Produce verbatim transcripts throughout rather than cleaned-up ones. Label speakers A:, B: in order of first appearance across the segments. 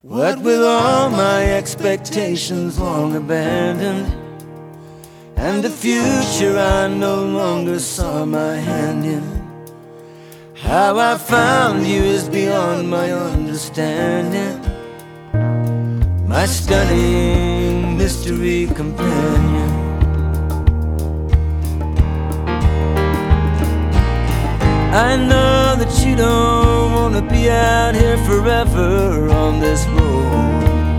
A: What with all my expectations long abandoned, and the future I no longer saw my hand in, how I found you is beyond my understanding, my stunning mystery companion. I know that you don't want to be out here forever on this road,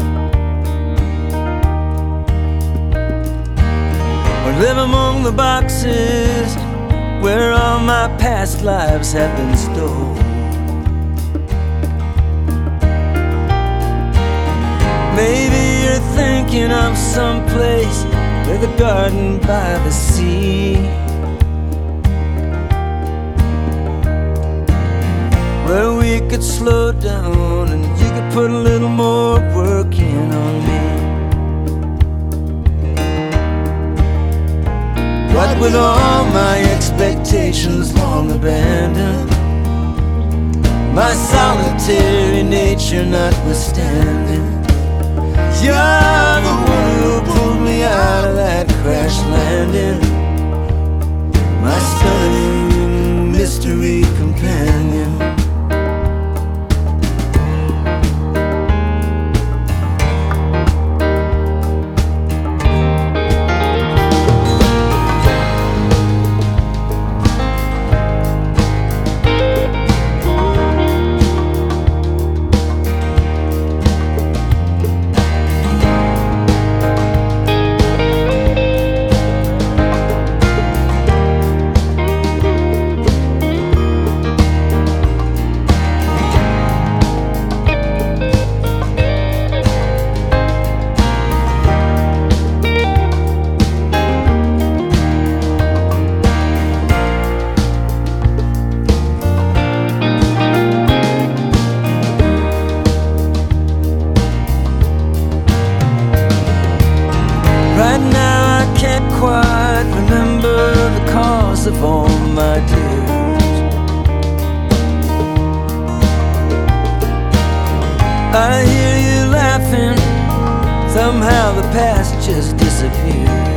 A: or live among the boxes where all my past lives have been stored. Maybe you're thinking of some place with a garden by the sea, where we could slow down and you could put a little more work in on me. What with all my expectations long abandoned, my solitary nature notwithstanding, you're the one who pulled me out of that crash landing, my stunning mystery companion. Right now I can't quite remember the cause of all my tears. I hear you laughing, somehow the past just disappeared.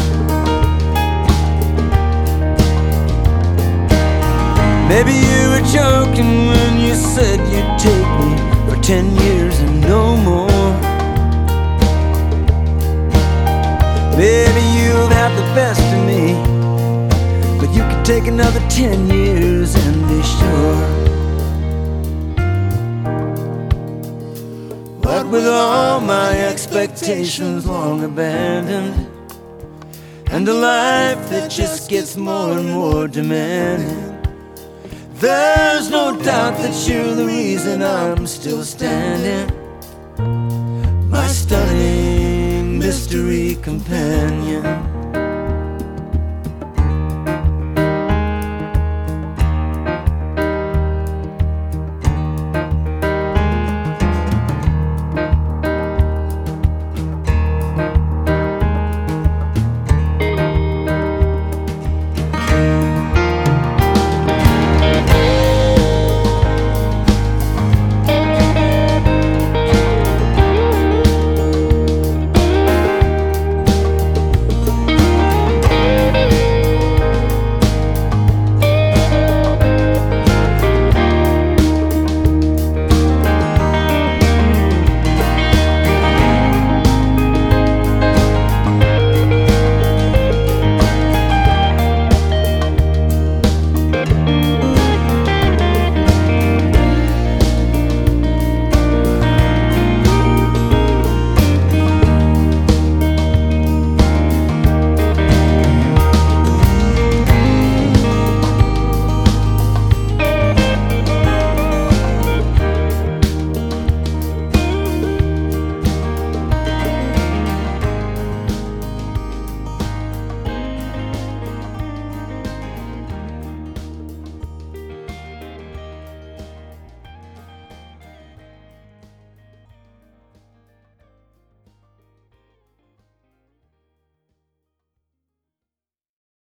A: Maybe you were joking when you said you'd take me for ten years and no more. Maybe you'll have the best of me, but you could take another ten years and be sure. What with all my expectations long abandoned, and a life that just gets more and more demanding, there's no doubt that you're the reason I'm still standing, my stunning mystery companion.